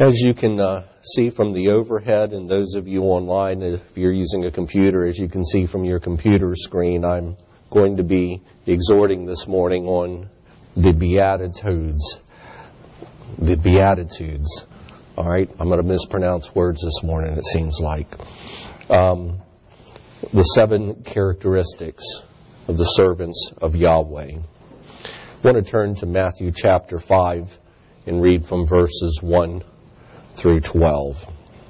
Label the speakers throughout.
Speaker 1: As you can see from the overhead, and those of you online, if you're using a computer, as you can see from your computer screen, I'm going to be exhorting this morning on the Beatitudes. The Beatitudes. All right, I'm going to mispronounce words this morning, it seems like. The 7 characteristics of the servants of Yahweh. I want to turn to Matthew chapter 5 and read from verses 1 through 12.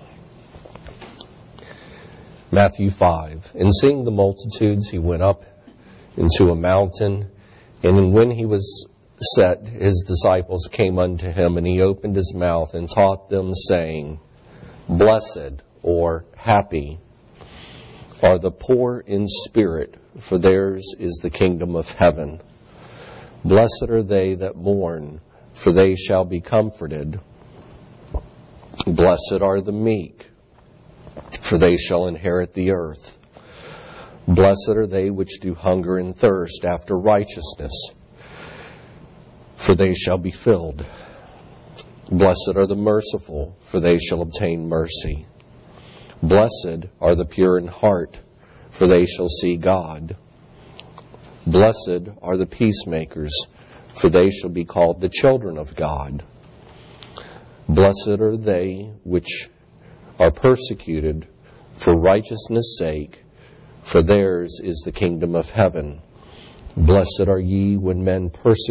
Speaker 1: Matthew 5. And seeing the multitudes, he went up into a mountain, and when he was set, his disciples came unto him, and he opened his mouth and taught them, saying, Blessed, or happy, are the poor in spirit, for theirs is the kingdom of heaven. Blessed are they that mourn, for they shall be comforted. Blessed are the meek, for they shall inherit the earth. Blessed are they which do hunger and thirst after righteousness, for they shall be filled. Blessed are the merciful, for they shall obtain mercy. Blessed are the pure in heart, for they shall see God. Blessed are the peacemakers, for they shall be called the children of God. Blessed are they which are persecuted for righteousness' sake, for theirs is the kingdom of heaven. Blessed are ye when men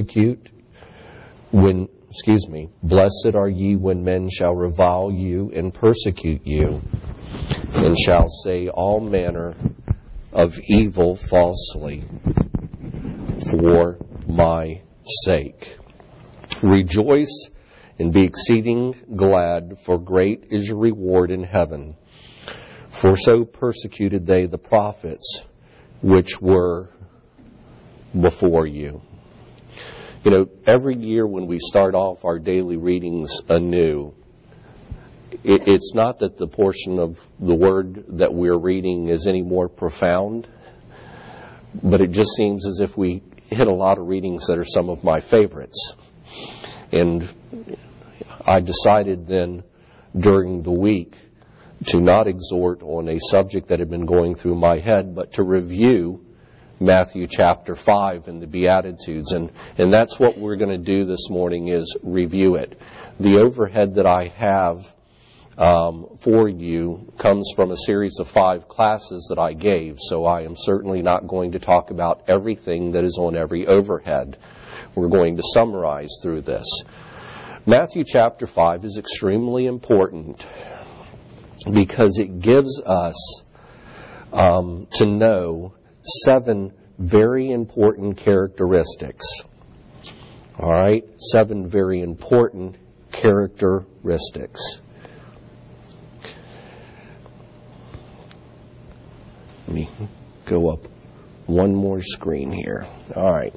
Speaker 1: Blessed are ye when men shall revile you and persecute you, and shall say all manner of evil falsely for my sake. Rejoice and be exceeding glad, for great is your reward in heaven. For so persecuted they the prophets which were before you. You know, every year when we start off our daily readings anew, it's not that the portion of the word that we're reading is any more profound, but it just seems as if we hit a lot of readings that are some of my favorites. And I decided then during the week to not exhort on a subject that had been going through my head, but to review Matthew chapter 5 and the Beatitudes. And that's what we're going to do this morning, is review it. The overhead that I have for you comes from a series of 5 classes that I gave, so I am certainly not going to talk about everything that is on every overhead. We're going to summarize through this. Matthew chapter 5 is extremely important because it gives us to know 7 very important characteristics. All right? 7 very important characteristics. Let me go up one more screen here. All right.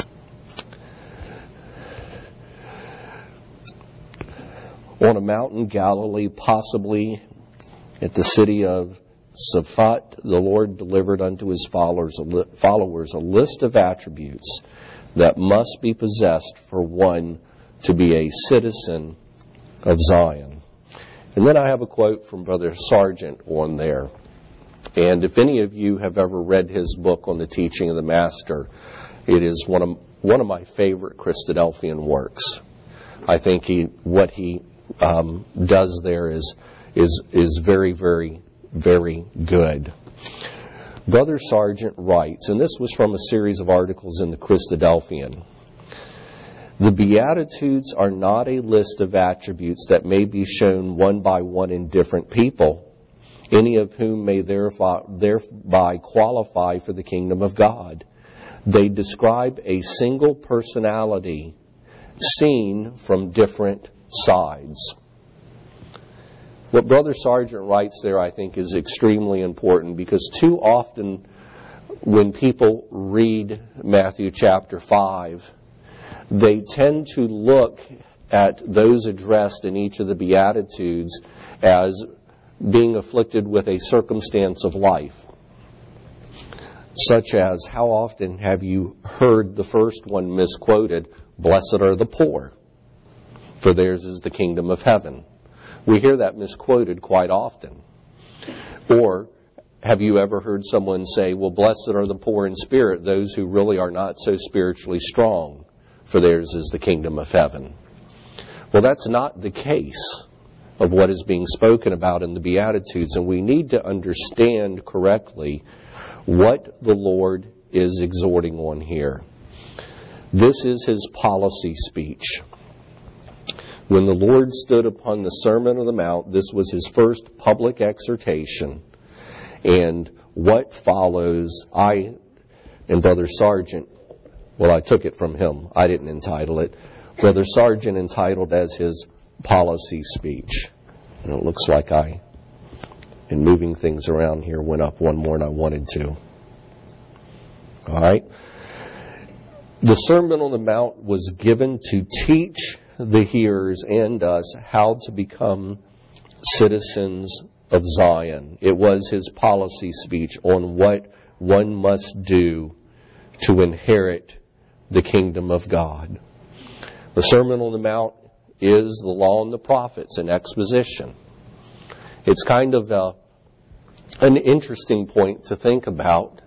Speaker 1: On a mountain, Galilee, possibly at the city of Safat, the Lord delivered unto his followers a list of attributes that must be possessed for one to be a citizen of Zion. And then I have a quote from Brother Sargent on there. And if any of you have ever read his book on the teaching of the Master, it is one of my favorite Christadelphian works. I think what he does there is very, very, very good. Brother Sargent writes, and this was from a series of articles in the Christadelphian, the Beatitudes are not a list of attributes that may be shown one by one in different people, any of whom may thereby qualify for the kingdom of God. They describe a single personality seen from different sides. What Brother Sargent writes there, I think, is extremely important, because too often when people read Matthew chapter 5, they tend to look at those addressed in each of the Beatitudes as being afflicted with a circumstance of life. Such as, how often have you heard the first one misquoted, blessed are the poor, for theirs is the kingdom of heaven. We hear that misquoted quite often. Or, have you ever heard someone say, well, blessed are the poor in spirit, those who really are not so spiritually strong, for theirs is the kingdom of heaven. Well, that's not the case of what is being spoken about in the Beatitudes, and we need to understand correctly what the Lord is exhorting on here. This is his policy speech. When the Lord stood upon the Sermon on the Mount, this was his first public exhortation. And what follows, I and Brother Sargent, well, I took it from him. I didn't entitle it. Brother Sargent entitled as his policy speech. And it looks like in moving things around here, went up one more than I wanted to. All right. The Sermon on the Mount was given to teach the hearers and us how to become citizens of Zion. It was his policy speech on what one must do to inherit the kingdom of God. The Sermon on the Mount is the law and the prophets in exposition. It's kind of an interesting point to think about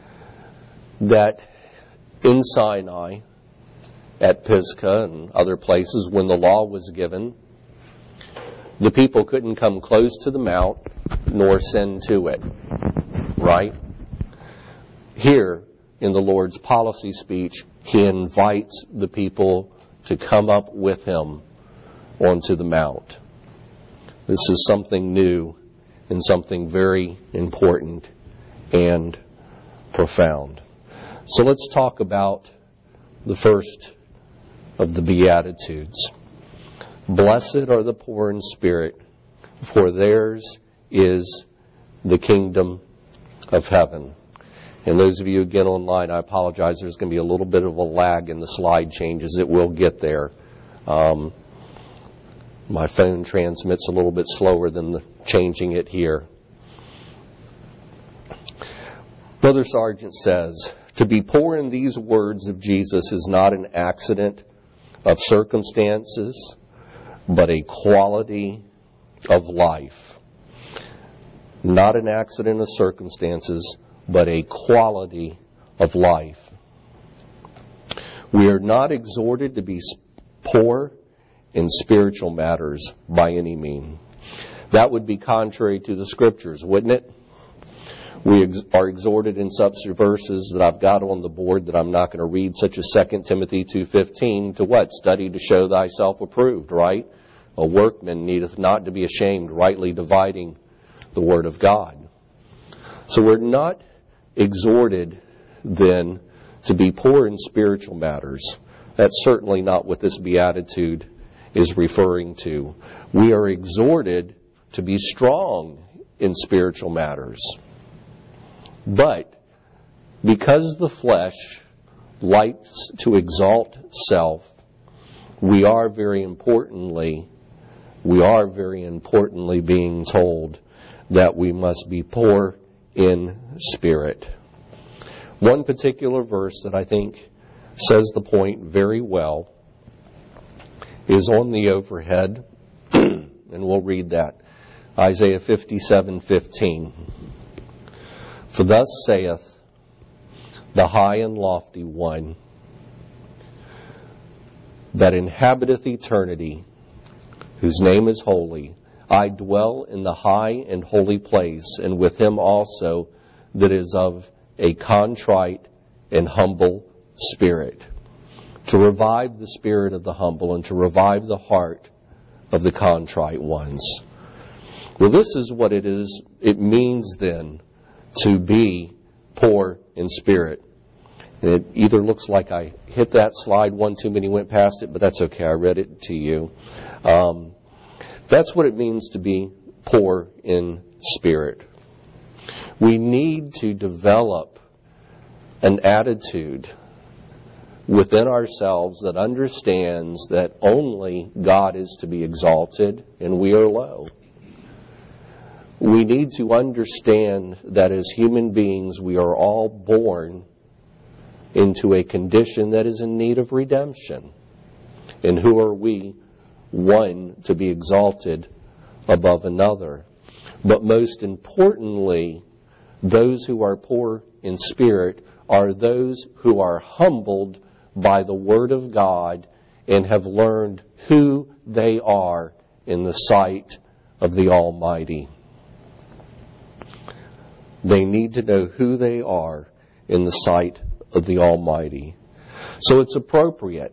Speaker 1: that in Sinai, at Pisgah and other places, when the law was given, the people couldn't come close to the mount nor send to it. Right? Here, in the Lord's policy speech, he invites the people to come up with him onto the mount. This is something new and something very important and profound. So let's talk about the first of the Beatitudes. Blessed are the poor in spirit, for theirs is the kingdom of heaven. And those of you again online, I apologize. There's going to be a little bit of a lag in the slide changes. It will get there. My phone transmits a little bit slower than changing it here. Brother Sargent says, to be poor in these words of Jesus is not an accident of circumstances, but a quality of life. Not an accident of circumstances, but a quality of life. We are not exhorted to be poor in spiritual matters by any means. That would be contrary to the Scriptures, wouldn't it? We are exhorted in such verses that I've got on the board that I'm not going to read, such as 2 Timothy 2:15, to what? Study to show thyself approved, right? A workman needeth not to be ashamed, rightly dividing the word of God. So we're not exhorted then to be poor in spiritual matters. That's certainly not what this beatitude is referring to. We are exhorted to be strong in spiritual matters. But because the flesh likes to exalt self, we are very importantly being told that we must be poor in spirit. One particular verse that I think says the point very well is on the overhead, and we'll read that. Isaiah 57:15. For thus saith the high and lofty one that inhabiteth eternity, whose name is holy, I dwell in the high and holy place, and with him also that is of a contrite and humble spirit, to revive the spirit of the humble and to revive the heart of the contrite ones. Well, this is what it is. It means then to be poor in spirit. And it either looks like I hit that slide one too many, went past it, but that's okay. I read it to you. That's what it means to be poor in spirit. We need to develop an attitude within ourselves that understands that only God is to be exalted and we are low. We need to understand that as human beings, we are all born into a condition that is in need of redemption. And who are we? One, to be exalted, above another. But most importantly, those who are poor in spirit are those who are humbled by the Word of God and have learned who they are in the sight of the Almighty. They need to know who they are in the sight of the Almighty. So it's appropriate.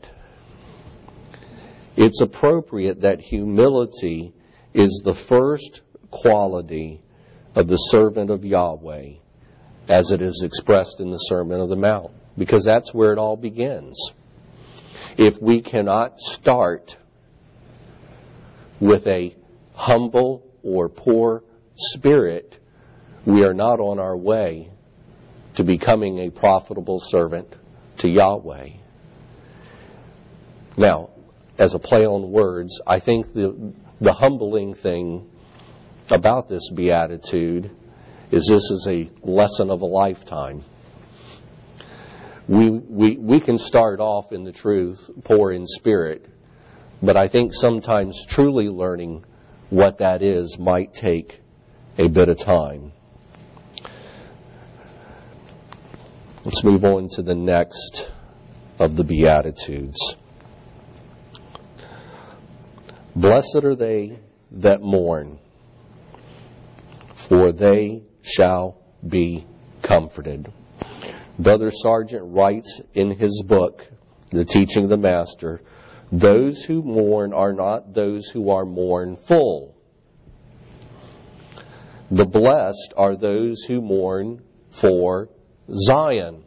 Speaker 1: It's appropriate that humility is the first quality of the servant of Yahweh, as it is expressed in the Sermon on the Mount, because that's where it all begins. If we cannot start with a humble or poor spirit, we are not on our way to becoming a profitable servant to Yahweh. Now, as a play on words, I think the humbling thing about this beatitude is this is a lesson of a lifetime. We can start off in the truth poor in spirit, but I think sometimes truly learning what that is might take a bit of time. Let's move on to the next of the Beatitudes. Blessed are they that mourn, for they shall be comforted. Brother Sargent writes in his book, The Teaching of the Master, those who mourn are not those who are mournful. The blessed are those who mourn for Zion.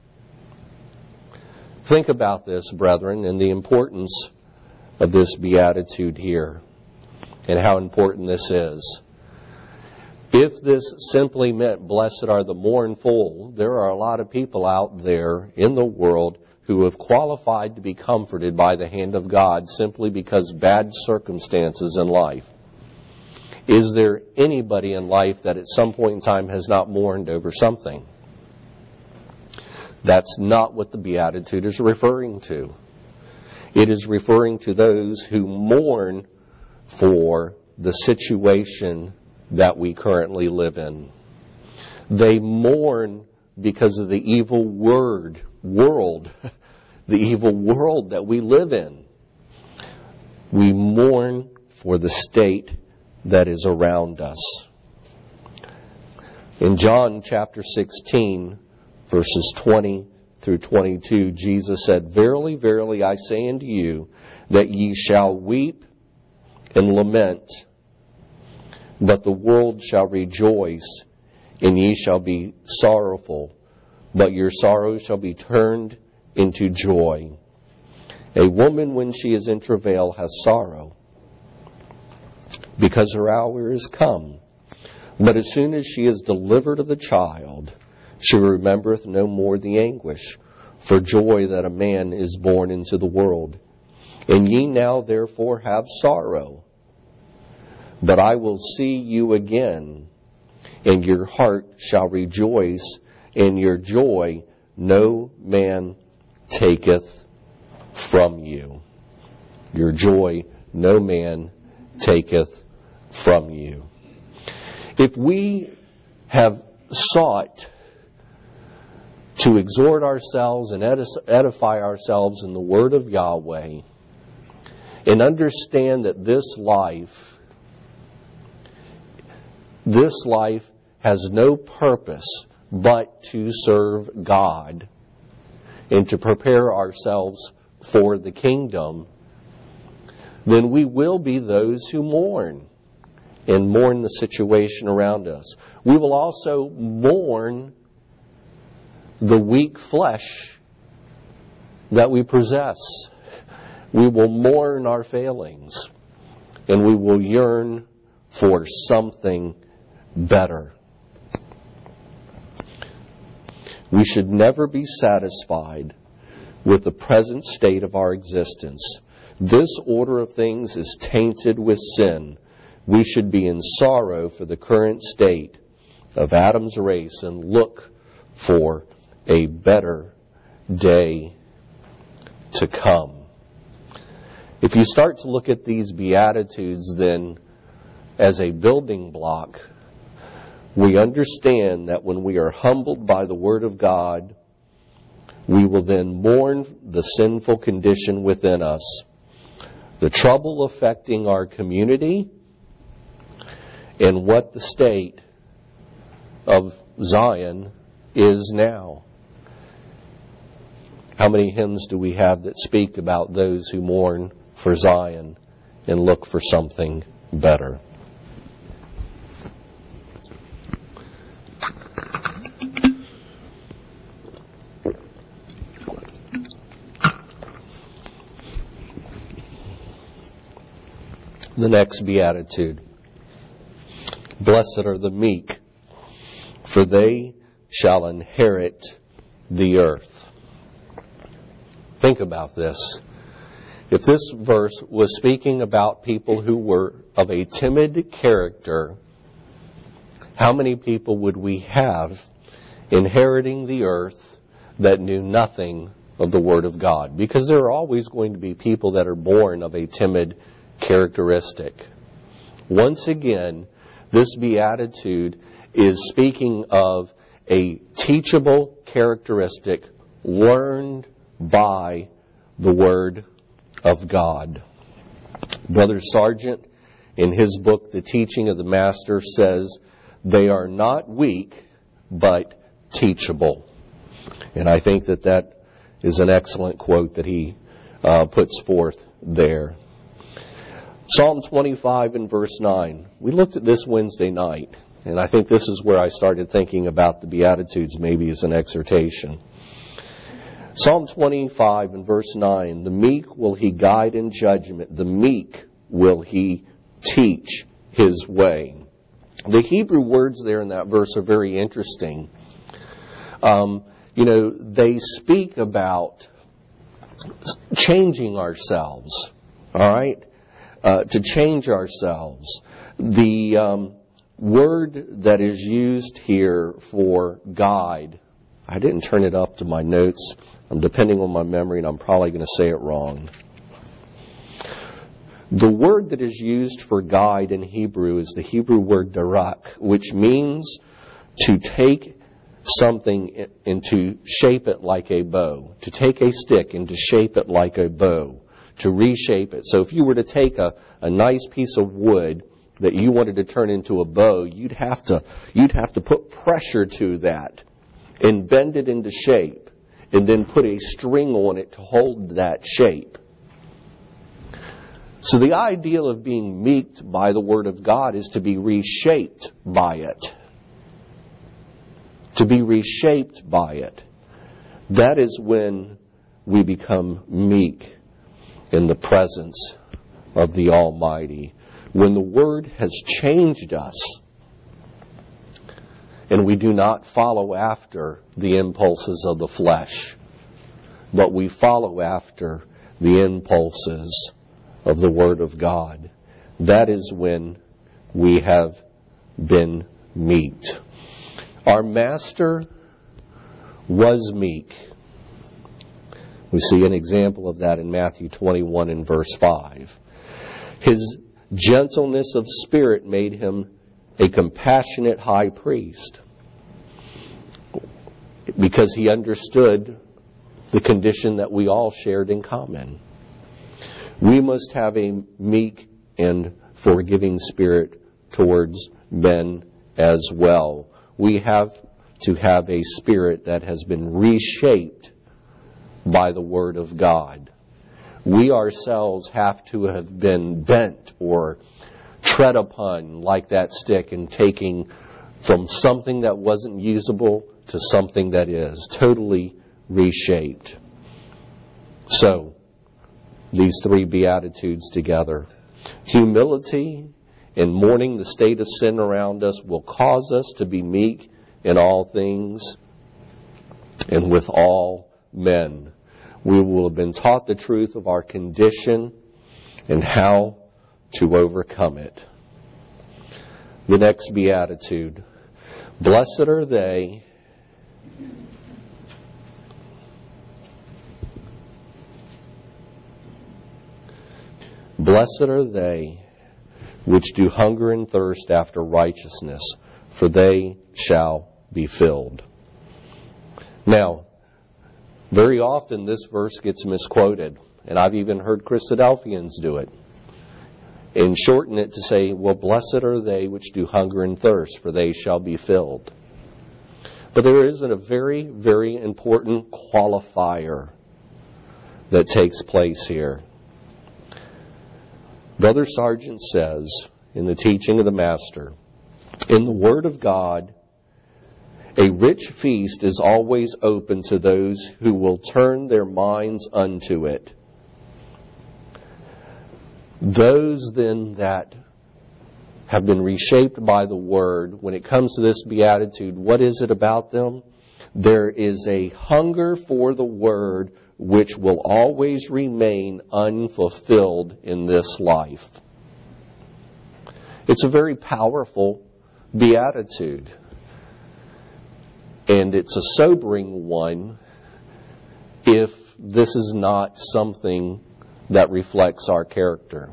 Speaker 1: Think about this, brethren, and the importance of this beatitude here and how important this is. If this simply meant blessed are the mournful, there are a lot of people out there in the world who have qualified to be comforted by the hand of God simply because bad circumstances in life. Is there anybody in life that at some point in time has not mourned over something? That's not what the Beatitude is referring to. It is referring to those who mourn for the situation that we currently live in. They mourn because of the evil world, the evil world that we live in. We mourn for the state that is around us. In John chapter 16, verses 20 through 22, Jesus said, Verily, verily, I say unto you, that ye shall weep and lament, but the world shall rejoice, and ye shall be sorrowful, but your sorrow shall be turned into joy. A woman, when she is in travail, has sorrow, because her hour is come. But as soon as she is delivered of the child, she remembereth no more the anguish for joy that a man is born into the world. And ye now therefore have sorrow, but I will see you again, and your heart shall rejoice, and your joy no man taketh from you. Your joy no man taketh from you. If we have sought to exhort ourselves and edify ourselves in the Word of Yahweh, and understand that this life has no purpose but to serve God and to prepare ourselves for the kingdom, then we will be those who mourn and mourn the situation around us. We will also mourn the weak flesh that we possess. We will mourn our failings, and we will yearn for something better. We should never be satisfied with the present state of our existence. This order of things is tainted with sin. We should be in sorrow for the current state of Adam's race and look for a better day to come. If you start to look at these Beatitudes, then as a building block, we understand that when we are humbled by the Word of God, we will then mourn the sinful condition within us, the trouble affecting our community, and what the state of Zion is now. How many hymns do we have that speak about those who mourn for Zion and look for something better? The next beatitude. Blessed are the meek, for they shall inherit the earth. Think about this. If this verse was speaking about people who were of a timid character, how many people would we have inheriting the earth that knew nothing of the Word of God? Because there are always going to be people that are born of a timid characteristic. Once again, this beatitude is speaking of a teachable characteristic learned by the Word of God. Brother Sargent, in his book, The Teaching of the Master, says, they are not weak, but teachable. And I think that that is an excellent quote that he puts forth there. Psalm 25 and verse 9. We looked at this Wednesday night, and I think this is where I started thinking about the Beatitudes maybe as an exhortation. Psalm 25 and verse 9. The meek will he guide in judgment. The meek will he teach his way. The Hebrew words there in that verse are very interesting. They speak about changing ourselves, all right? To change ourselves. The word that is used here for guide, I didn't turn it up to my notes. I'm depending on my memory, and I'm probably going to say it wrong. The word that is used for guide in Hebrew is the Hebrew word darak, which means to take something and to shape it like a bow. To take a stick and to shape it like a bow. To reshape it. So if you were to take a nice piece of wood that you wanted to turn into a bow, you'd have to put pressure to that and bend it into shape and then put a string on it to hold that shape. So the ideal of being meeked by the Word of God is to be reshaped by it. To be reshaped by it. That is when we become meek in the presence of the Almighty. When the Word has changed us and we do not follow after the impulses of the flesh, but we follow after the impulses of the Word of God. That is when we have been meeked. Our Master was meek. We see an example of that in Matthew 21 and verse 5. His gentleness of spirit made him a compassionate high priest because he understood the condition that we all shared in common. We must have a meek and forgiving spirit towards men as well. We have to have a spirit that has been reshaped by the Word of God. We ourselves have to have been bent or tread upon like that stick and taking from something that wasn't usable to something that is totally reshaped. So, these three Beatitudes together. Humility and mourning the state of sin around us will cause us to be meek in all things and with all men. We will have been taught the truth of our condition and how to overcome it. The next beatitude. Blessed are they which do hunger and thirst after righteousness, for they shall be filled. Now, very often this verse gets misquoted, and I've even heard Christadelphians do it, and shorten it to say, well, blessed are they which do hunger and thirst, for they shall be filled. But there is a very, very important qualifier that takes place here. Brother Sargent says, in the teaching of the Master, in the Word of God, a rich feast is always open to those who will turn their minds unto it. Those then that have been reshaped by the Word, when it comes to this beatitude, what is it about them? There is a hunger for the Word which will always remain unfulfilled in this life. It's a very powerful beatitude. And it's a sobering one if this is not something that reflects our character.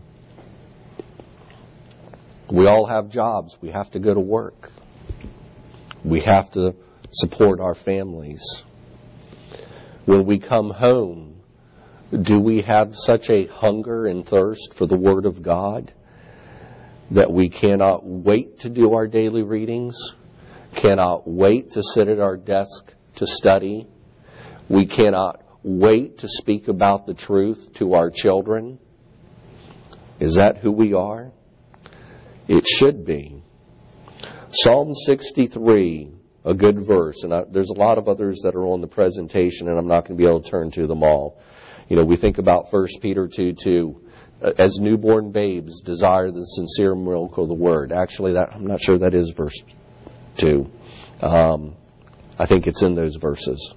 Speaker 1: We all have jobs. We have to go to work. We have to support our families. When we come home, do we have such a hunger and thirst for the Word of God that we cannot wait to do our daily readings, cannot wait to sit at our desk to study? We cannot wait to speak about the truth to our children? Is that who we are? It should be. Psalm 63, a good verse, and there's a lot of others that are on the presentation, and I'm not going to be able to turn to them all. You know, we think about 1 Peter 2:2. As newborn babes, desire the sincere milk of the Word. Actually, I'm not sure that is verse 2. I think it's in those verses.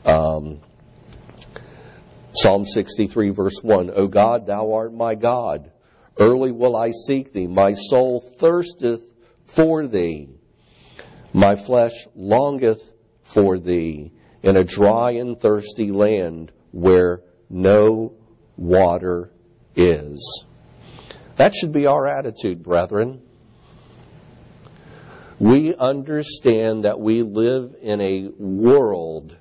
Speaker 1: Psalm 63, verse 1. O God, thou art my God. Early will I seek thee. My soul thirsteth for thee. My flesh longeth for thee in a dry and thirsty land where no water is. That should be our attitude, brethren. We understand that we live in a world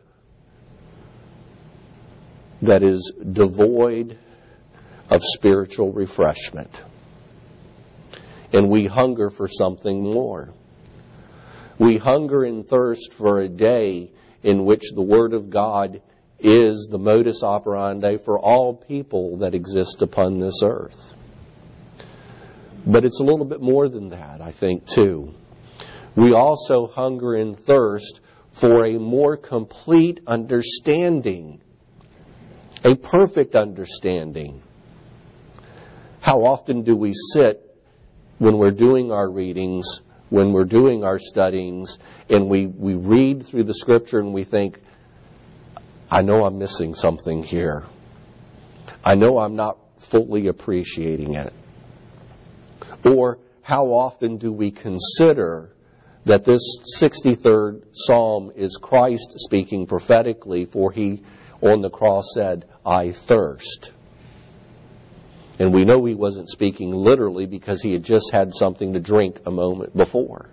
Speaker 1: that is devoid of spiritual refreshment. And we hunger for something more. We hunger and thirst for a day in which the Word of God is the modus operandi for all people that exist upon this earth. But it's a little bit more than that, I think, too. We also hunger and thirst for a more complete understanding, a perfect understanding. How often do we sit when we're doing our readings, when we're doing our studyings, and we read through the Scripture and we think, I know I'm missing something here. I know I'm not fully appreciating it. Or how often do we consider that this 63rd Psalm is Christ speaking prophetically, for He on the cross said, I thirst. And we know He wasn't speaking literally because He had just had something to drink a moment before.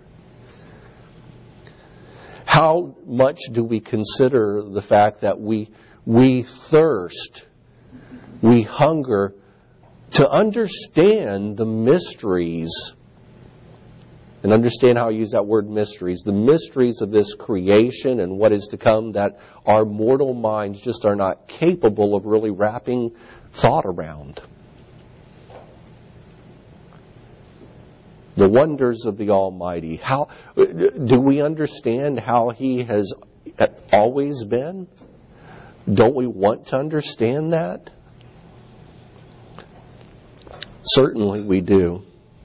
Speaker 1: How much do we consider the fact that we thirst, we hunger to understand the mysteries, and understand how I use that word mysteries, the mysteries of this creation and what is to come that our mortal minds just are not capable of really wrapping thought around. The wonders of the Almighty. How do we understand how He has always been? Don't we want to understand that? Certainly we do.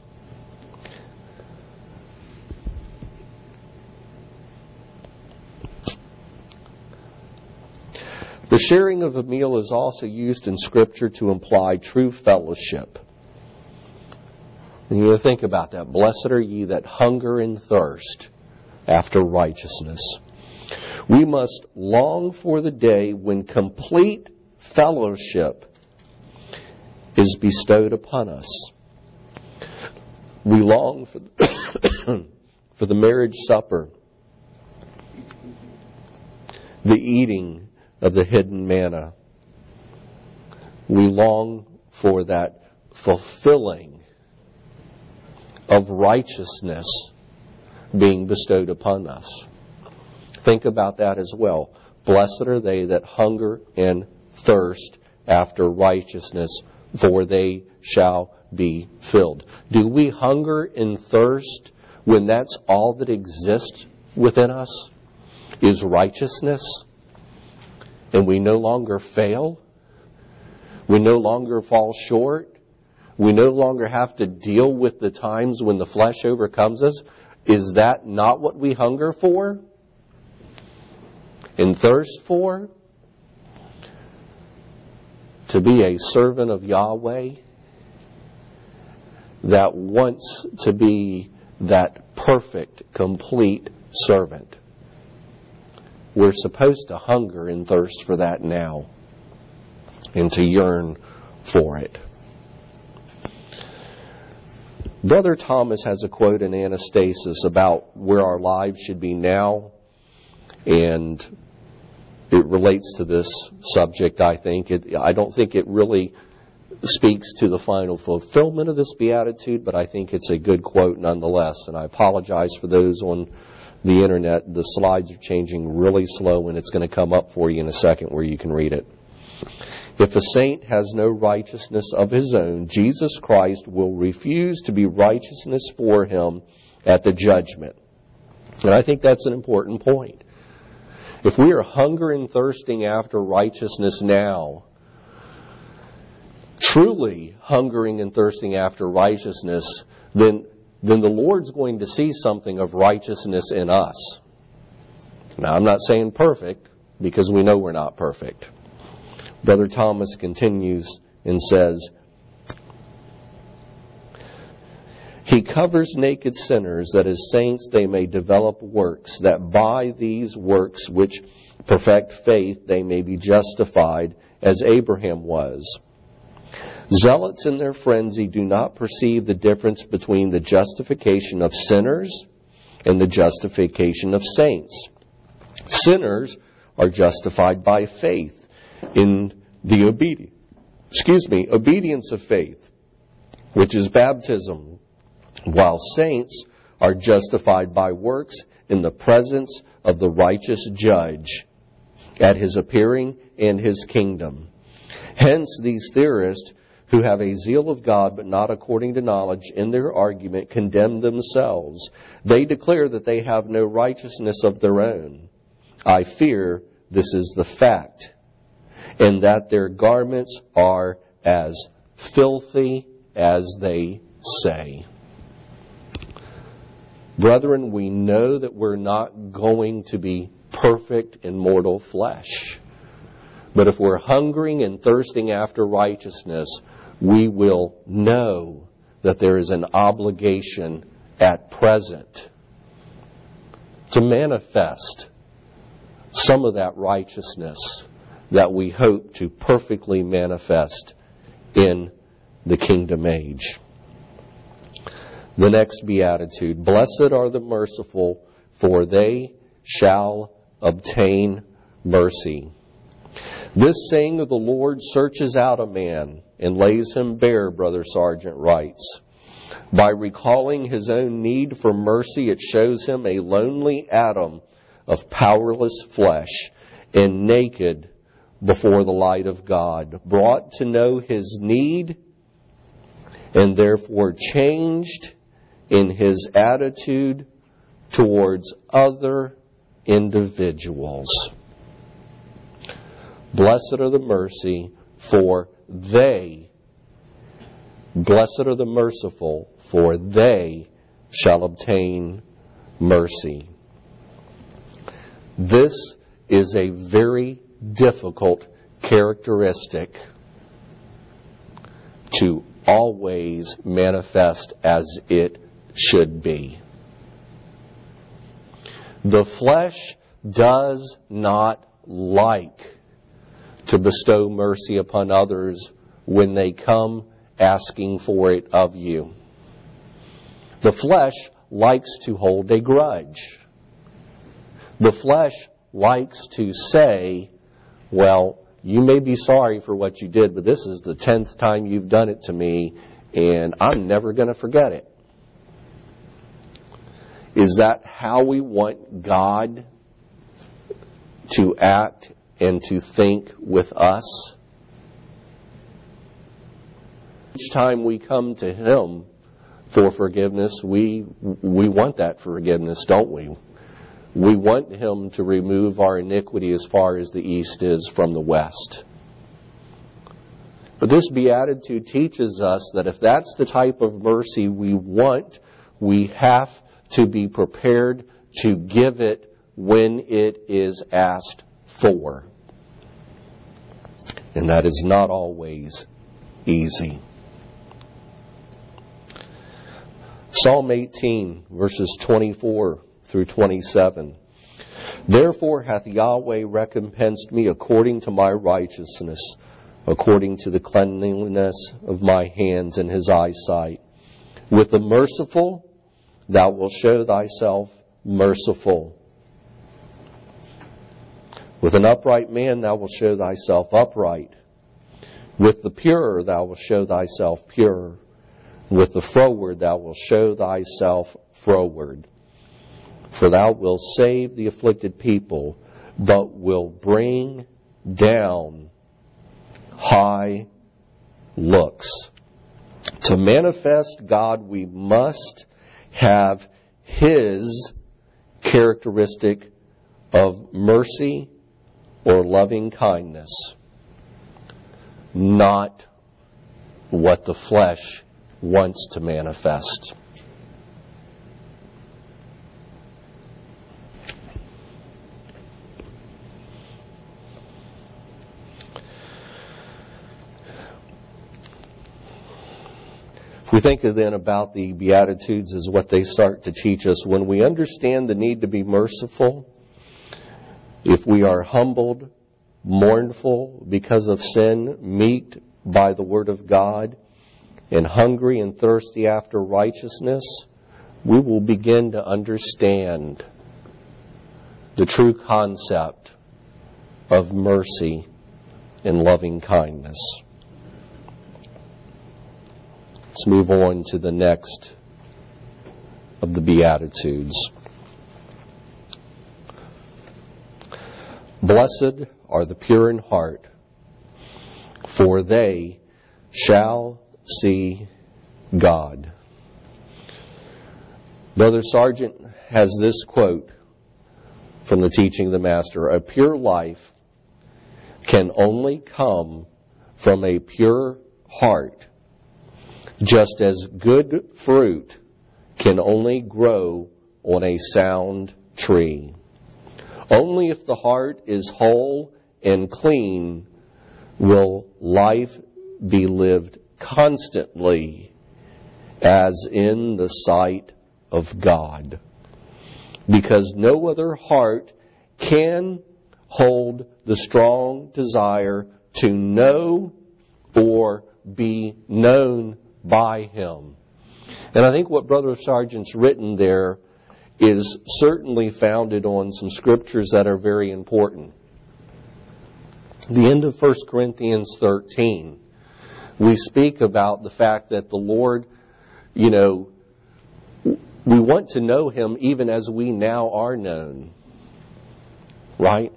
Speaker 1: The sharing of a meal is also used in Scripture to imply true fellowship. And you think about that. Blessed are ye that hunger and thirst after righteousness. We must long for the day when complete fellowship is bestowed upon us. We long for for the marriage supper, the eating of the hidden manna. We long for that fulfilling of righteousness being bestowed upon us. Think about that as well. Blessed are they that hunger and thirst after righteousness, for they shall be filled. Do we hunger and thirst when that's all that exists within us is righteousness? And we no longer fail? We no longer fall short? We no longer have to deal with the times when the flesh overcomes us? Is that not what we hunger for and thirst for? To be a servant of Yahweh that wants to be that perfect, complete servant. We're supposed to hunger and thirst for that now and to yearn for it. Brother Thomas has a quote in Anastasis about where our lives should be now, and it relates to this subject, I think. I don't think it really speaks to the final fulfillment of this beatitude, but I think it's a good quote nonetheless. And I apologize for those on the internet. The slides are changing really slow, and it's going to come up for you in a second where you can read it. If a saint has no righteousness of his own, Jesus Christ will refuse to be righteousness for him at the judgment. And I think that's an important point. If we are hungering and thirsting after righteousness now, truly hungering and thirsting after righteousness, then the Lord's going to see something of righteousness in us. Now, I'm not saying perfect, because we know we're not perfect. Brother Thomas continues and says, He covers naked sinners, that as saints they may develop works, that by these works which perfect faith they may be justified, as Abraham was. Zealots in their frenzy do not perceive the difference between the justification of sinners and the justification of saints. Sinners are justified by faith in the obedience of faith, which is baptism, while saints are justified by works in the presence of the righteous judge at his appearing in his kingdom. Hence, these theorists who have a zeal of God but not according to knowledge in their argument condemn themselves. They declare that they have no righteousness of their own. I fear this is the fact, and that their garments are as filthy as they say. Brethren, we know that we're not going to be perfect in mortal flesh. But if we're hungering and thirsting after righteousness, we will know that there is an obligation at present to manifest some of that righteousness that we hope to perfectly manifest in the kingdom age. The next beatitude, Blessed are the merciful, for they shall obtain mercy. This saying of the Lord searches out a man and lays him bare, Brother Sargent writes. By recalling his own need for mercy, it shows him a lonely atom of powerless flesh and naked before the light of God, brought to know his need and therefore changed in his attitude towards other individuals. Blessed are the mercy, for they, blessed are the merciful, for they shall obtain mercy. This is a very difficult characteristic to always manifest as it should be. The flesh does not like to bestow mercy upon others when they come asking for it of you. The flesh likes to hold a grudge. The flesh likes to say, well, you may be sorry for what you did, but this is the 10th time you've done it to me, and I'm never going to forget it. Is that how we want God to act and to think with us? Each time we come to Him for forgiveness, we want that forgiveness, don't we? We want Him to remove our iniquity as far as the east is from the west. But this beatitude teaches us that if that's the type of mercy we want, we have to be prepared to give it when it is asked for. And that is not always easy. Psalm 18, verses 24 through 27. Therefore hath Yahweh recompensed me according to my righteousness, according to the cleanliness of my hands in His eyesight. With the merciful thou wilt show thyself merciful. With an upright man thou wilt show thyself upright. With the pure thou wilt show thyself pure. With the froward thou wilt show thyself froward. For thou wilt save the afflicted people, but will bring down high looks. To manifest God, we must have His characteristic of mercy or loving kindness, not what the flesh wants to manifest. If we think then about the Beatitudes as what they start to teach us, when we understand the need to be merciful, if we are humbled, mournful because of sin, meek by the Word of God, and hungry and thirsty after righteousness, we will begin to understand the true concept of mercy and loving kindness. Let's move on to the next of the Beatitudes. Blessed are the pure in heart, for they shall see God. Brother Sargent has this quote from the teaching of the Master: a pure life can only come from a pure heart, just as good fruit can only grow on a sound tree. Only if the heart is whole and clean will life be lived constantly as in the sight of God. Because no other heart can hold the strong desire to know or be known by Him. And I think what Brother Sargent's written there is certainly founded on some scriptures that are very important. The end of 1 Corinthians 13, we speak about the fact that the Lord, we want to know Him even as we now are known. Right?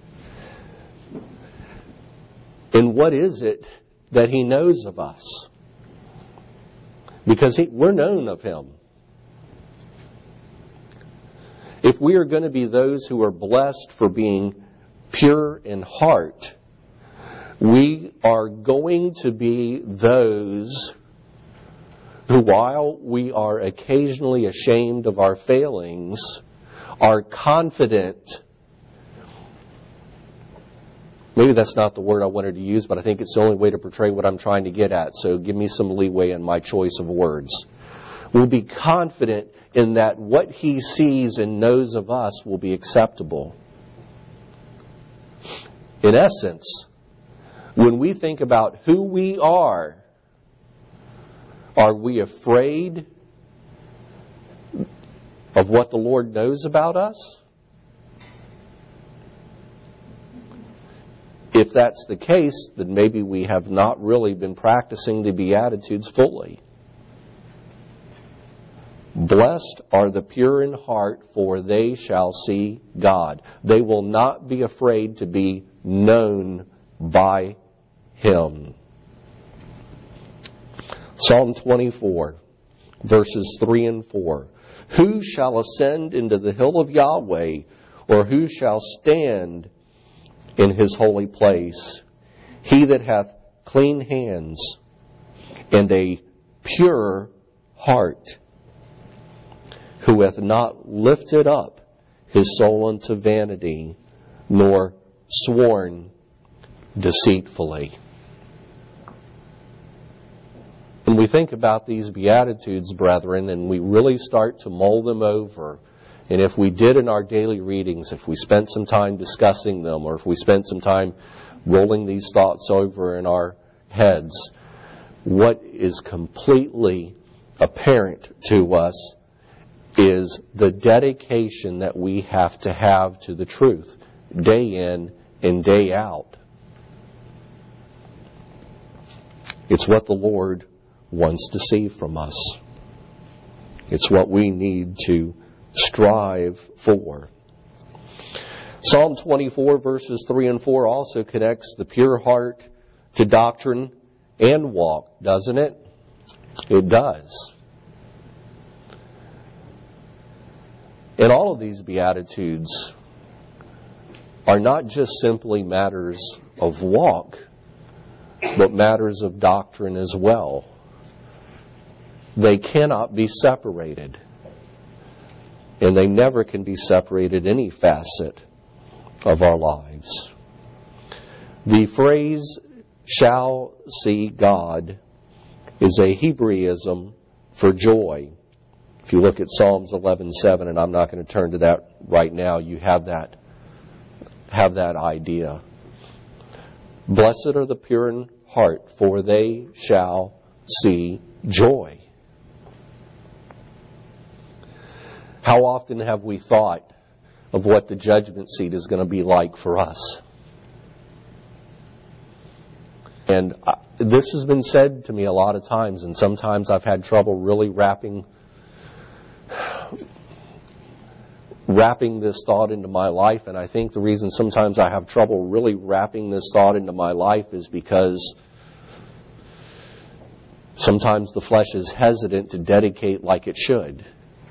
Speaker 1: And what is it that He knows of us? Because we're known of Him. If we are going to be those who are blessed for being pure in heart, we are going to be those who, while we are occasionally ashamed of our failings, are confident. Maybe that's not the word I wanted to use, but I think it's the only way to portray what I'm trying to get at. So give me some leeway in my choice of words. We'll be confident in that what He sees and knows of us will be acceptable. In essence, when we think about who we are we afraid of what the Lord knows about us? If that's the case, then maybe we have not really been practicing the Beatitudes fully. Blessed are the pure in heart, for they shall see God. They will not be afraid to be known by Him. Psalm 24, verses 3 and 4. Who shall ascend into the hill of Yahweh, or who shall stand in His holy place? He that hath clean hands and a pure heart, who hath not lifted up his soul unto vanity, nor sworn deceitfully. When we think about these Beatitudes, brethren, and we really start to mull them over, and if we did in our daily readings, if we spent some time discussing them, or if we spent some time rolling these thoughts over in our heads, what is completely apparent to us is the dedication that we have to the truth, day in and day out. It's what the Lord wants to see from us. It's what we need to strive for. Psalm 24, verses 3 and 4 also connects the pure heart to doctrine and walk, doesn't it? It does. And all of these Beatitudes are not just simply matters of walk, but matters of doctrine as well. They cannot be separated. And they never can be separated in any facet of our lives. The phrase, shall see God, is a Hebraism for joy. If you look at Psalms 11:7, and I'm not going to turn to that right now, you have that idea. Blessed are the pure in heart, for they shall see joy. How often have we thought of what the judgment seat is going to be like for us? And this has been said to me a lot of times, and sometimes I've had trouble really wrapping this thought into my life. And I think the reason sometimes I have trouble really wrapping this thought into my life is because sometimes the flesh is hesitant to dedicate like it should.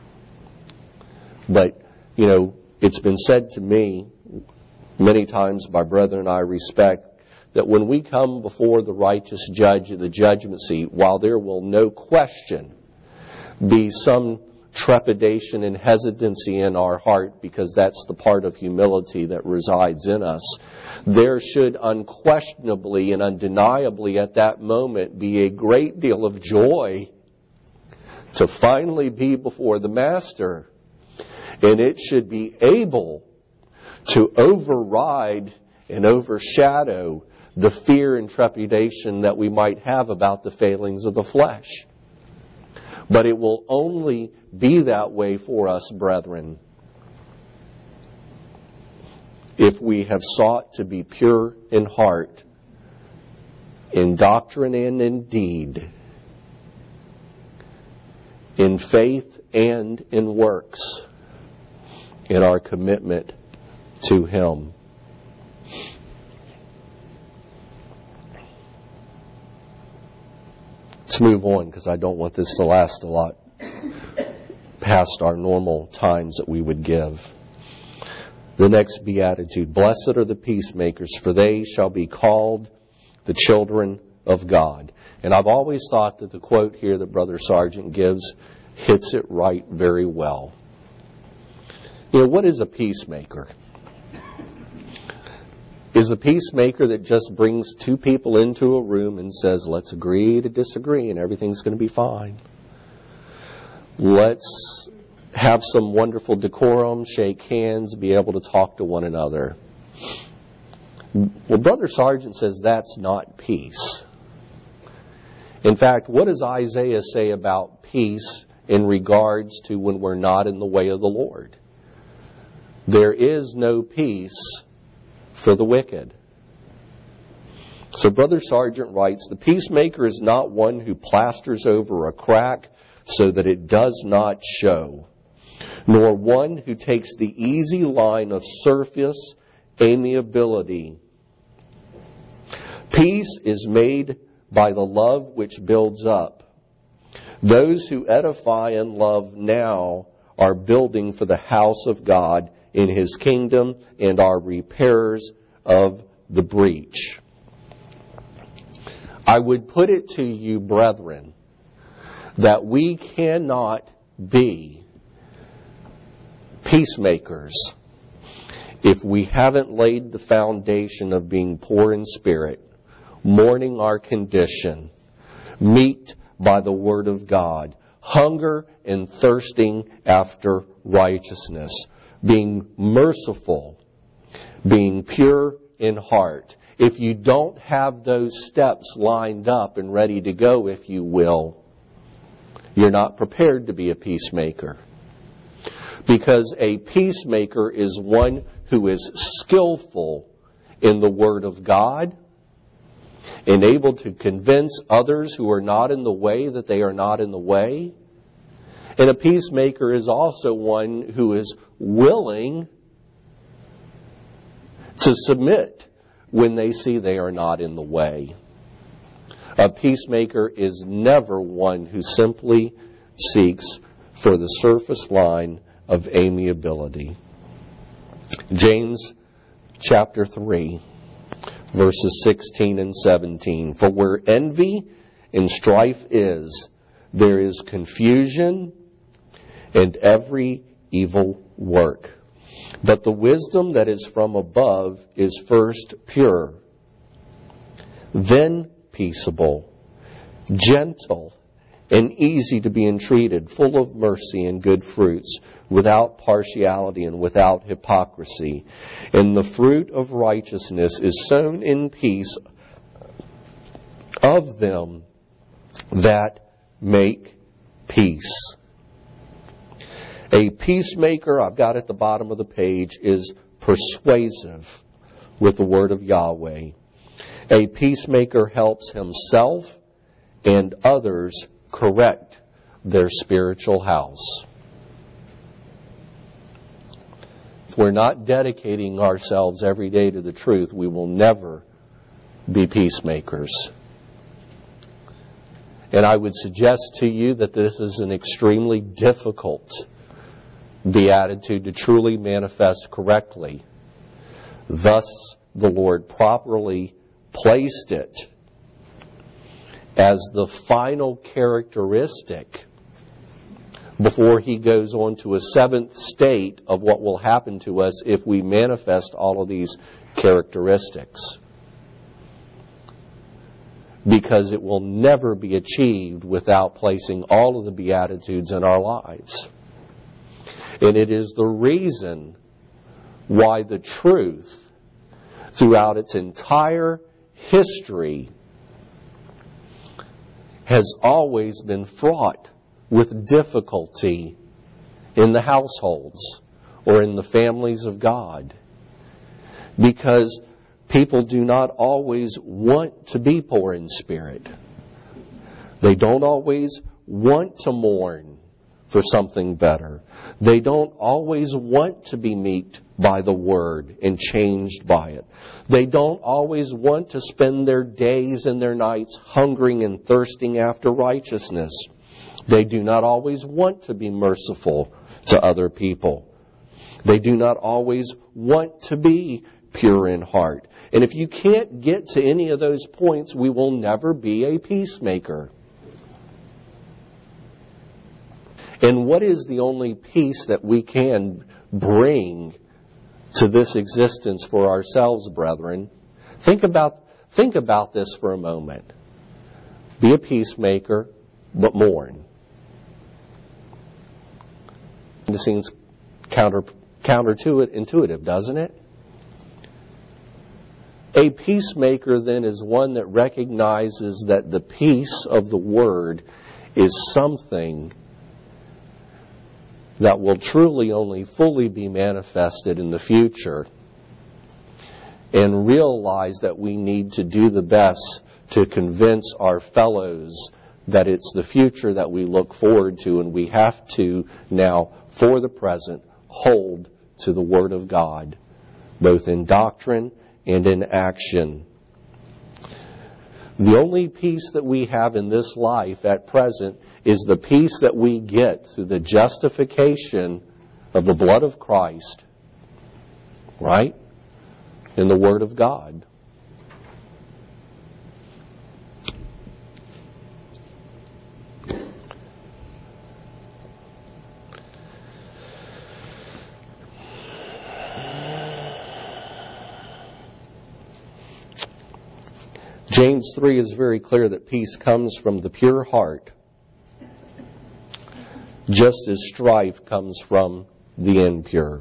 Speaker 1: But, it's been said to me many times by brethren I respect, that when we come before the righteous judge at the judgment seat, while there will no question be some trepidation and hesitancy in our heart, because that's the part of humility that resides in us, there should unquestionably and undeniably at that moment be a great deal of joy to finally be before the Master. And it should be able to override and overshadow the fear and trepidation that we might have about the failings of the flesh. But it will only be that way for us, brethren, if we have sought to be pure in heart, in doctrine and in deed, in faith and in works, in our commitment to Him. Let's move on, because I don't want this to last a lot past our normal times that we would give. The next beatitude, blessed are the peacemakers, for they shall be called the children of God. And I've always thought that the quote here that Brother Sargent gives hits it right very well. What is a peacemaker? Is a peacemaker that just brings two people into a room and says, let's agree to disagree and everything's going to be fine? Let's have some wonderful decorum, shake hands, be able to talk to one another. Well, Brother Sargent says that's not peace. In fact, what does Isaiah say about peace in regards to when we're not in the way of the Lord. There is no peace for the wicked. So Brother Sargent writes, the peacemaker is not one who plasters over a crack so that it does not show, nor one who takes the easy line of surface amiability. Peace is made by the love which builds up. Those who edify and love now are building for the house of God in His kingdom and are repairers of the breach. I would put it to you, brethren, that we cannot be peacemakers if we haven't laid the foundation of being poor in spirit, mourning our condition, meat by the word of God, hunger and thirsting after righteousness, being merciful, being pure in heart. If you don't have those steps lined up and ready to go, if you will, you're not prepared to be a peacemaker. Because a peacemaker is one who is skillful in the Word of God and able to convince others who are not in the way that they are not in the way. And a peacemaker is also one who is willing to submit when they see they are not in the way. A peacemaker is never one who simply seeks for the surface line of amiability. James chapter 3, verses 16 and 17. For where envy and strife is, there is confusion and every evil work. But the wisdom that is from above is first pure, then peaceable, gentle, and easy to be entreated, full of mercy and good fruits, without partiality and without hypocrisy. And the fruit of righteousness is sown in peace of them that make peace. A peacemaker, I've got at the bottom of the page, is persuasive with the word of Yahweh. A peacemaker helps himself and others correct their spiritual house. If we're not dedicating ourselves every day to the truth, we will never be peacemakers. And I would suggest to you that this is an extremely difficult beatitude to truly manifest correctly. Thus, the Lord properly placed it as the final characteristic before He goes on to a seventh state of what will happen to us if we manifest all of these characteristics. Because it will never be achieved without placing all of the Beatitudes in our lives. And it is the reason why the truth, throughout its entire history, has always been fraught with difficulty in the households or in the families of God. Because people do not always want to be poor in spirit. They don't always want to mourn for something better. They don't always want to be meeked by the Word and changed by it. They don't always want to spend their days and their nights hungering and thirsting after righteousness. They do not always want to be merciful to other people. They do not always want to be pure in heart. And if you can't get to any of those points, we will never be a peacemaker. And what is the only peace that we can bring to this existence for ourselves, brethren? Think about this for a moment. Be a peacemaker, but mourn. It seems counter to it, intuitive, doesn't it? A peacemaker then is one that recognizes that the peace of the Word is something that will truly only fully be manifested in the future, and realize that we need to do the best to convince our fellows that it's the future that we look forward to, and we have to now, for the present, hold to the Word of God, both in doctrine and in action. The only peace that we have in this life at present is the peace that we get through the justification of the blood of Christ, right? In the Word of God. James 3 is very clear that peace comes from the pure heart, just as strife comes from the impure.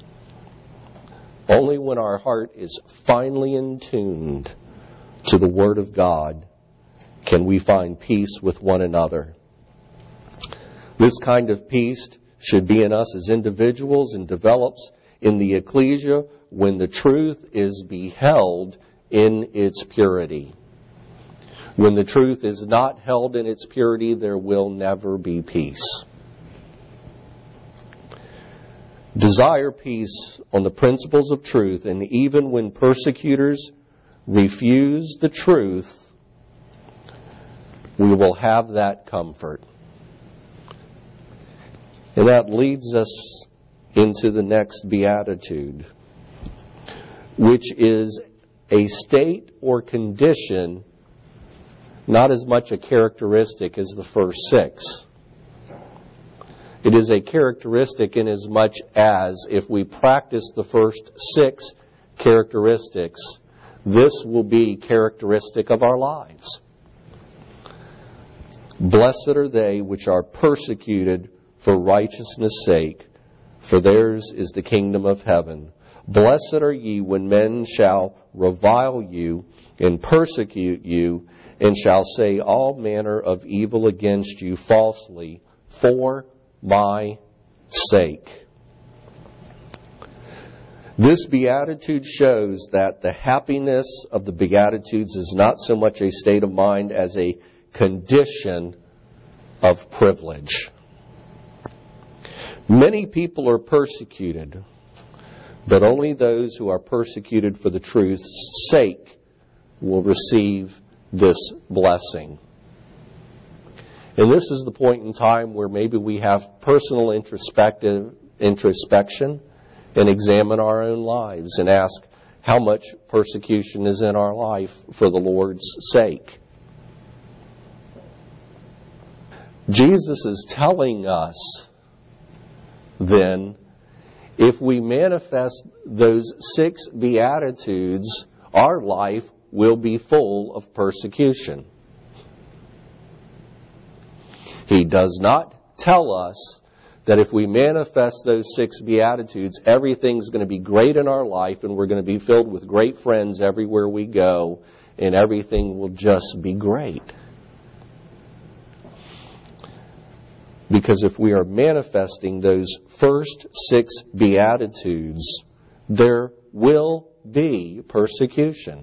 Speaker 1: Only when our heart is finely in tuned to the Word of God can we find peace with one another. This kind of peace should be in us as individuals and develops in the ecclesia when the truth is beheld in its purity. When the truth is not held in its purity, there will never be peace. Desire peace on the principles of truth, and even when persecutors refuse the truth, we will have that comfort. And that leads us into the next beatitude, which is a state or condition, not as much a characteristic as the first six. It is a characteristic in as much as if we practice the first six characteristics, this will be characteristic of our lives. Blessed are they which are persecuted for righteousness' sake, for theirs is the kingdom of heaven. Blessed are ye when men shall revile you and persecute you, and shall say all manner of evil against you falsely for my sake. This beatitude shows that the happiness of the Beatitudes is not so much a state of mind as a condition of privilege. Many people are persecuted, but only those who are persecuted for the truth's sake will receive this blessing. And this is the point in time where maybe we have personal introspection and examine our own lives and ask how much persecution is in our life for the Lord's sake. Jesus is telling us then, if we manifest those six Beatitudes, our life will be full of persecution. He does not tell us that if we manifest those six Beatitudes, everything's going to be great in our life and we're going to be filled with great friends everywhere we go and everything will just be great. Because if we are manifesting those first six Beatitudes, there will be persecution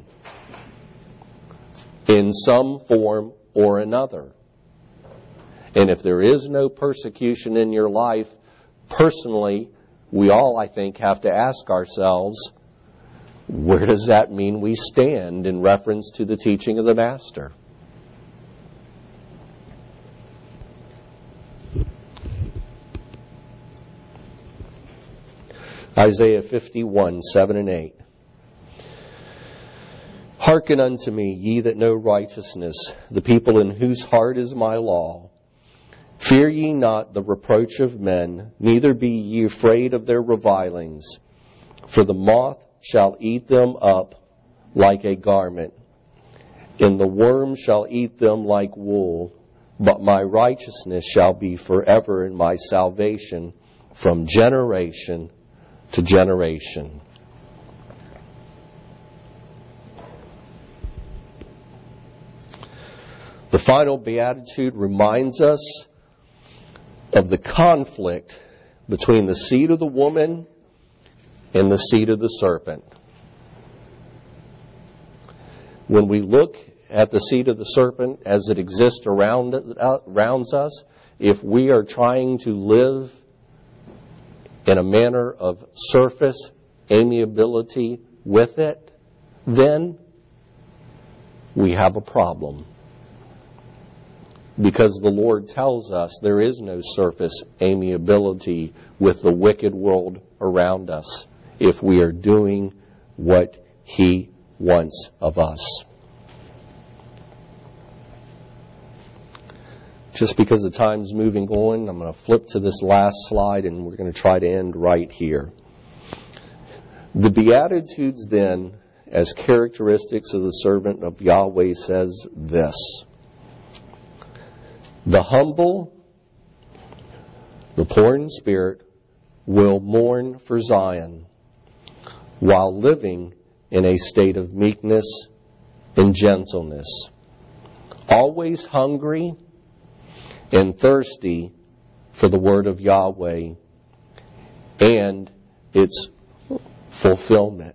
Speaker 1: in some form or another. And if there is no persecution in your life, personally, we all, I think, have to ask ourselves, where does that mean we stand in reference to the teaching of the Master? Isaiah 51, 7 and 8. Hearken unto me, ye that know righteousness, the people in whose heart is my law. Fear ye not the reproach of men, neither be ye afraid of their revilings. For the moth shall eat them up like a garment, and the worm shall eat them like wool. But my righteousness shall be forever, and my salvation from generation to generation. The final beatitude reminds us of the conflict between the seed of the woman and the seed of the serpent. When we look at the seed of the serpent as it exists around us, if we are trying to live in a manner of surface amiability with it, then we have a problem. Because the Lord tells us there is no surface amiability with the wicked world around us if we are doing what He wants of us. Just because the time's moving on, I'm going to flip to this last slide and we're going to try to end right here. The Beatitudes then, as characteristics of the servant of Yahweh, says this: the humble, the poor in spirit, will mourn for Zion, while living in a state of meekness and gentleness, always hungry and thirsty for the word of Yahweh and its fulfillment.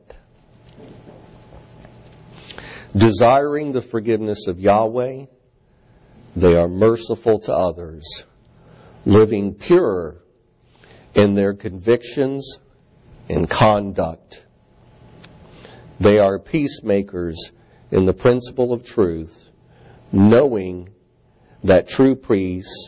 Speaker 1: Desiring the forgiveness of Yahweh, they are merciful to others, living pure in their convictions and conduct. They are peacemakers in the principle of truth, knowing that true peace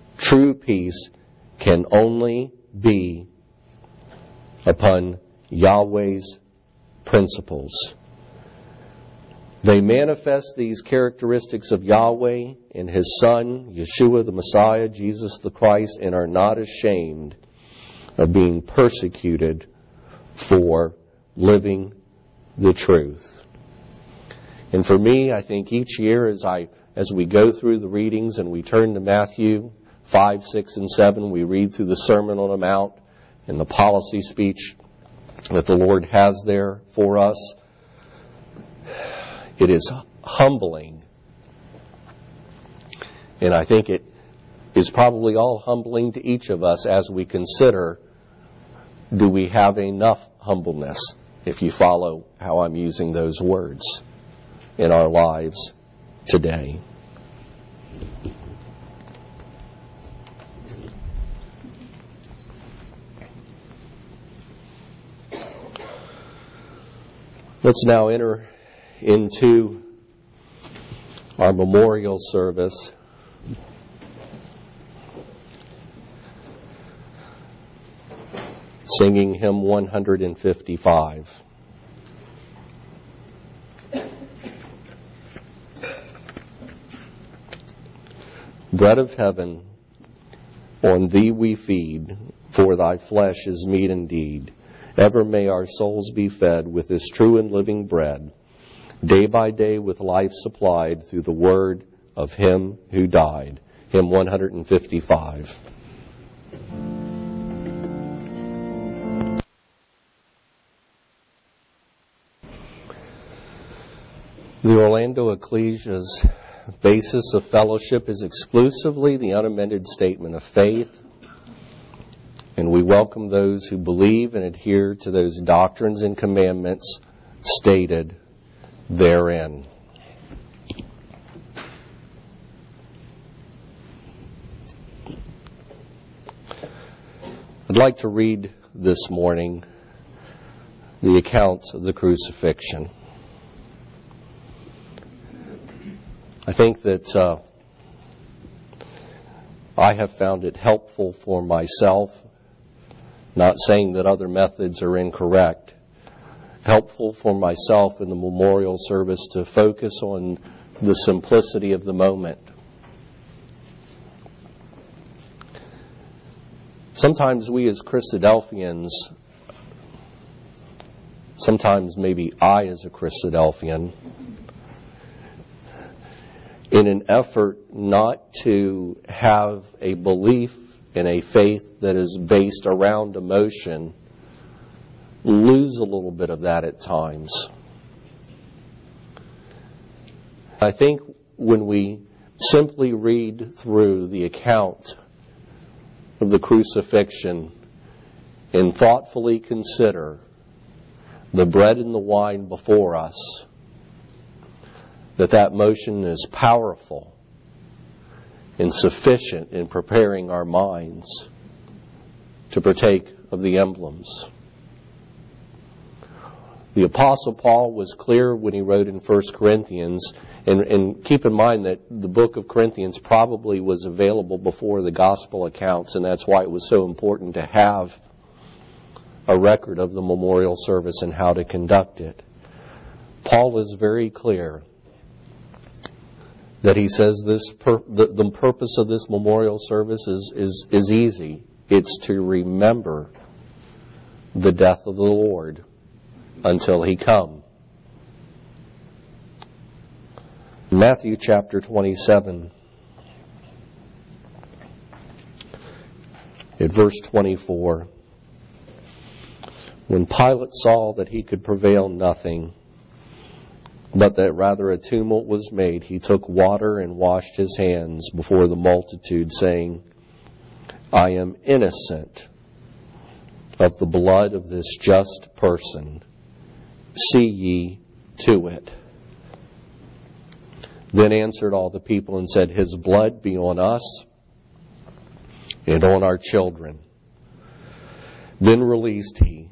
Speaker 1: can only be upon Yahweh's principles. They manifest these characteristics of Yahweh in His Son, Yeshua the Messiah, Jesus the Christ, and are not ashamed of being persecuted for living the truth. And for me, I think each year as we go through the readings and we turn to Matthew 5, 6, and 7, we read through the Sermon on the Mount and the policy speech that the Lord has there for us. It is humbling. And I think it is probably all humbling to each of us as we consider, do we have enough humbleness, if you follow how I'm using those words, in our lives today. Let's now enter into our memorial service. Singing hymn 155. Bread of heaven, on thee we feed, for thy flesh is meat indeed. Ever may our souls be fed with this true and living bread, day by day with life supplied through the word of Him who died. Hymn 155. The Orlando Ecclesia's basis of fellowship is exclusively the unamended statement of faith, and we welcome those who believe and adhere to those doctrines and commandments stated therein. I'd like to read this morning the account of the crucifixion. I think that I have found it helpful for myself, not saying that other methods are incorrect, helpful for myself in the memorial service to focus on the simplicity of the moment. Sometimes we as Christadelphians, sometimes maybe I as a Christadelphian, in an effort not to have a belief in a faith that is based around emotion, lose a little bit of that at times. I think when we simply read through the account of the crucifixion and thoughtfully consider the bread and the wine before us, that motion is powerful and sufficient in preparing our minds to partake of the emblems. The Apostle Paul was clear when he wrote in 1 Corinthians, and keep in mind that the book of Corinthians probably was available before the gospel accounts, and that's why it was so important to have a record of the memorial service and how to conduct it. Paul is very clear that he says the purpose of this memorial service is easy. It's to remember the death of the Lord until He come. Matthew chapter 27, at verse 24. When Pilate saw that he could prevail nothing, but that rather a tumult was made, he took water and washed his hands before the multitude, saying, I am innocent of the blood of this just person. See ye to it. Then answered all the people and said, His blood be on us and on our children. Then released he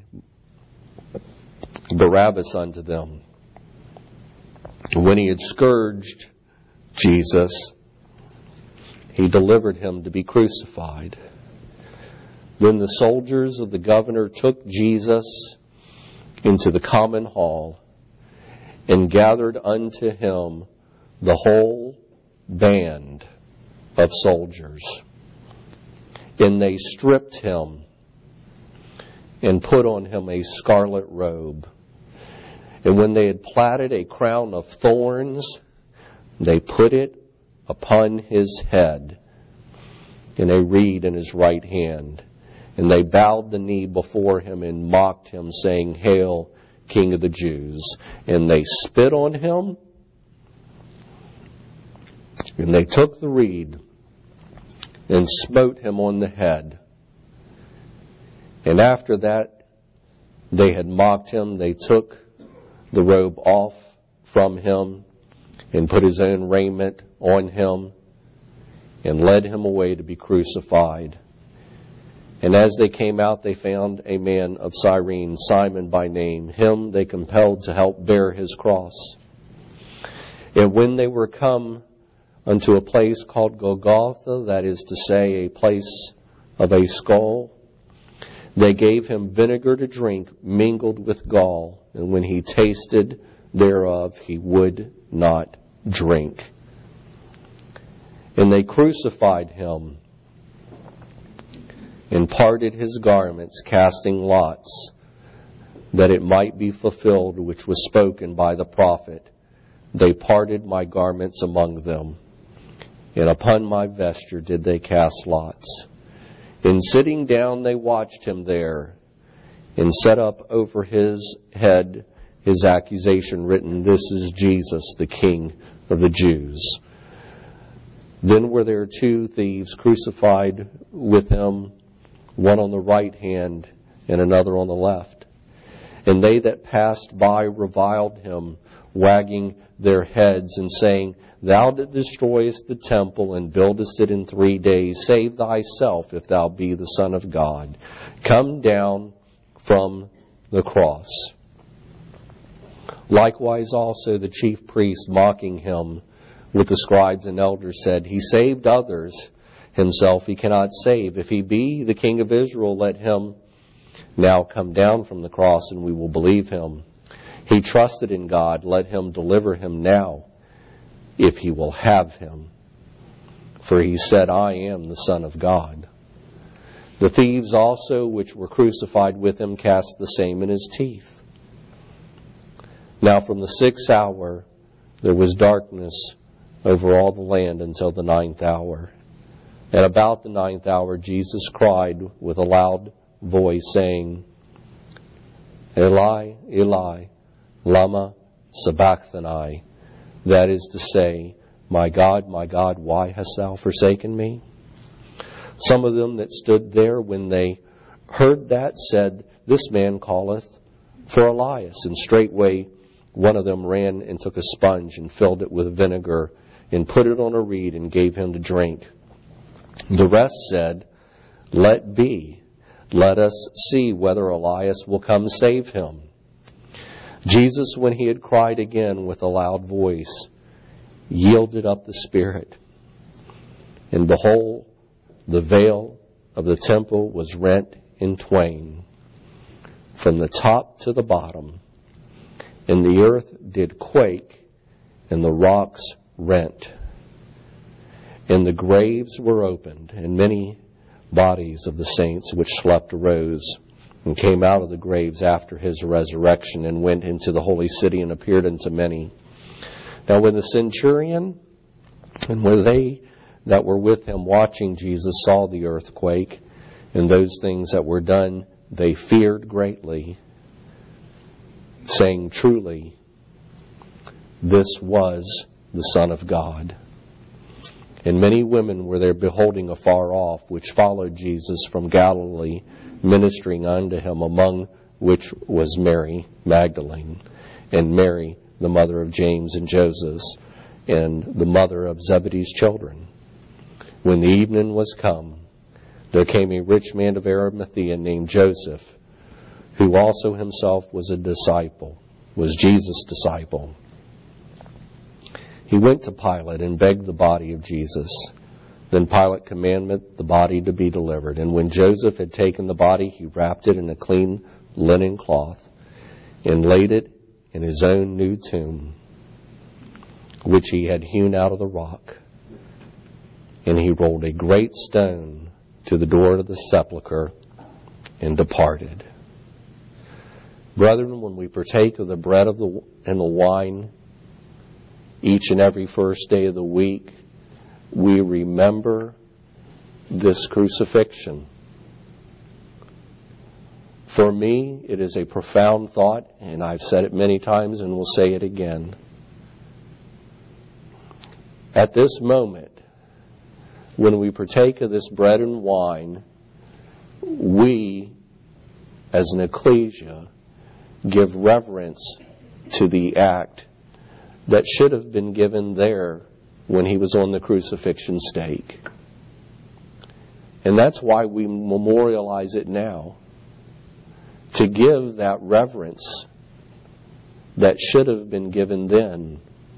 Speaker 1: Barabbas unto them. When he had scourged Jesus, he delivered him to be crucified. Then the soldiers of the governor took Jesus into the common hall and gathered unto him the whole band of soldiers. And they stripped him and put on him a scarlet robe. And when they had platted a crown of thorns, they put it upon his head, and a reed in his right hand. And they bowed the knee before him and mocked him, saying, Hail, King of the Jews. And they spit on him, and they took the reed and smote him on the head. And after that they had mocked him, they took the robe off from him and put his own raiment on him and led him away to be crucified. And as they came out, they found a man of Cyrene, Simon by name. Him they compelled to help bear his cross. And when they were come unto a place called Golgotha, that is to say, a place of a skull, they gave him vinegar to drink mingled with gall. And when he tasted thereof, he would not drink. And they crucified him and parted his garments, casting lots, that it might be fulfilled which was spoken by the prophet. They parted my garments among them, and upon my vesture did they cast lots. And sitting down they watched him there, and set up over his head his accusation written, This is Jesus, the King of the Jews. Then were there two thieves crucified with him, one on the right hand and another on the left. And they that passed by reviled him, wagging their heads and saying, Thou that destroyest the temple and buildest it in 3 days, save thyself if thou be the Son of God. Come down from the cross. Likewise also the chief priests, mocking him with the scribes and elders, said, He saved others, himself he cannot save. If he be the King of Israel, let him now come down from the cross, and we will believe him. He trusted in God, let him deliver him now, if he will have him. For he said, I am the Son of God. The thieves also which were crucified with him cast the same in his teeth. Now from the 6th hour there was darkness over all the land until the 9th hour. And about the 9th hour Jesus cried with a loud voice, saying, Eli, Eli, lama sabachthani. That is to say, my God, why hast thou forsaken me? Some of them that stood there, when they heard that, said, This man calleth for Elias. And straightway one of them ran and took a sponge and filled it with vinegar and put it on a reed and gave him to drink. The rest said, Let be. Let us see whether Elias will come save him. Jesus, when he had cried again with a loud voice, yielded up the spirit. And behold, the veil of the temple was rent in twain, from the top to the bottom, and the earth did quake, and the rocks rent. And the graves were opened, and many bodies of the saints which slept arose, and came out of the graves after his resurrection, and went into the holy city, and appeared unto many. Now when the centurion, and when they that were with him watching Jesus saw the earthquake, and those things that were done, they feared greatly, saying, Truly, this was the Son of God. And many women were there beholding afar off, which followed Jesus from Galilee, ministering unto him, among which was Mary Magdalene, and Mary, the mother of James and Joseph, and the mother of Zebedee's children. When the evening was come, there came a rich man of Arimathea named Joseph, who also himself was a disciple, was Jesus' disciple. He went to Pilate and begged the body of Jesus. Then Pilate commanded the body to be delivered. And when Joseph had taken the body, he wrapped it in a clean linen cloth and laid it in his own new tomb, which he had hewn out of the rock. And he rolled a great stone to the door of the sepulchre and departed. Brethren, when we partake of the bread and the wine each and every first day of the week, we remember this crucifixion. For me, it is a profound thought, and I've said it many times and will say it again. At this moment, when we partake of this bread and wine, we, as an ecclesia, give reverence to the act that should have been given there when he was on the crucifixion stake. And that's why we memorialize it now, to give that reverence that should have been given then.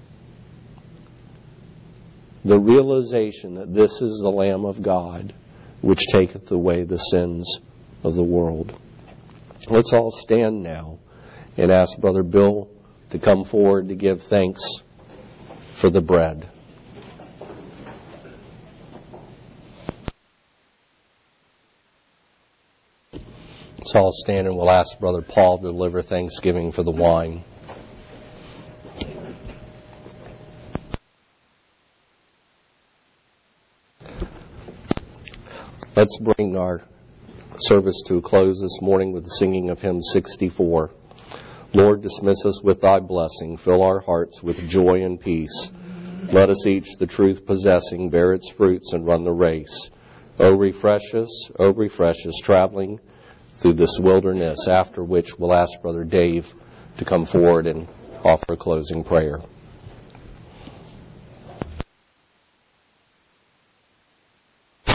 Speaker 1: The realization that this is the Lamb of God, which taketh away the sins of the world. Let's all stand now and ask Brother Bill to come forward to give thanks for the bread. Let's all stand and we'll ask Brother Paul to deliver thanksgiving for the wine. Let's bring our service to a close this morning with the singing of hymn 64. Lord, dismiss us with thy blessing. Fill our hearts with joy and peace. Let us each the truth possessing bear its fruits and run the race. O refresh us, traveling through this wilderness, after which we'll ask Brother Dave to come forward and offer a closing prayer.